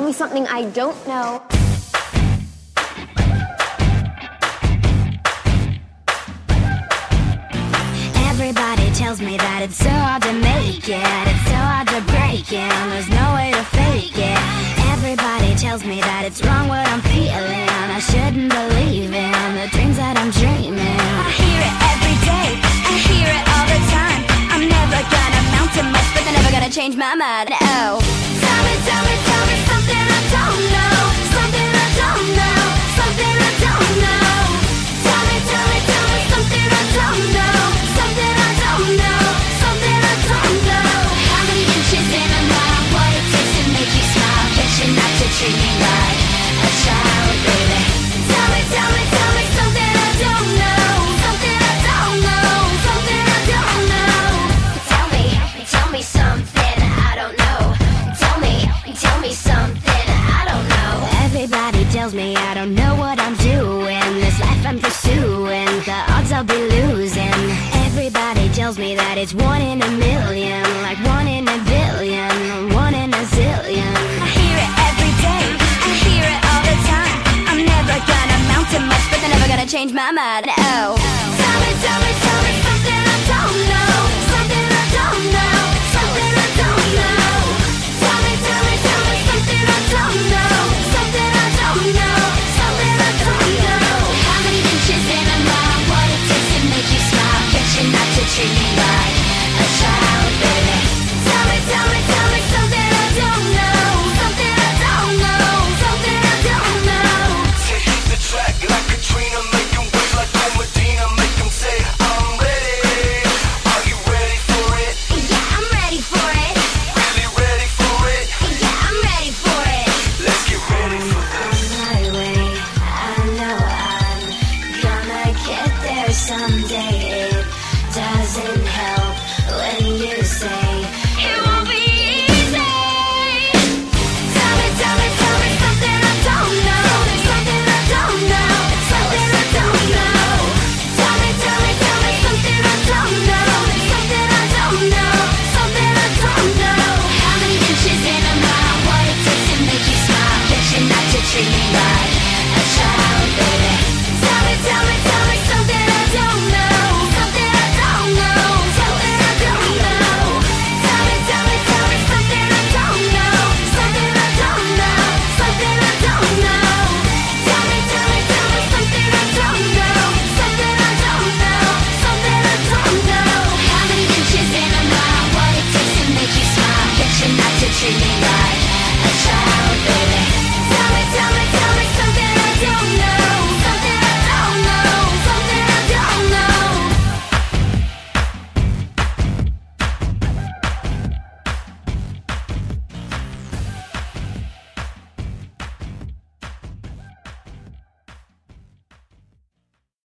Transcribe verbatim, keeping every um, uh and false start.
me something I don't know. Everybody tells me that it's so hard to make it, it's so hard to break it, and there's no way to fake it. Everybody tells me that it's wrong what I'm feeling, I shouldn't believe in the dreams that I'm dreaming. I hear it every day, I hear it all the time. I'm never gonna amount to much, but they're never gonna change my mind. Oh, tell me, tell me, tell me something I don't know, something I don't know, something I don't know. Tell me, tell me, tell me something I don't know, something I don't know, something I don't know. How many inches in a mile? What it takes to make you smile? Catching up to treat me like a child, baby. Tell me, tell me, tell me something I don't know, something I don't know, something I don't know. Tell me, tell me something I don't know. Tell me, tell me something I don't know. Everybody tells me I don't know what I'm doing. This life I'm pursuing, the odds I'll be losing. Everybody tells me that it's one in a million, like one in a billion, one in a zillion. I hear it every day, I hear it all the time. I'm never gonna amount to much, but they're never gonna change my mind. Oh,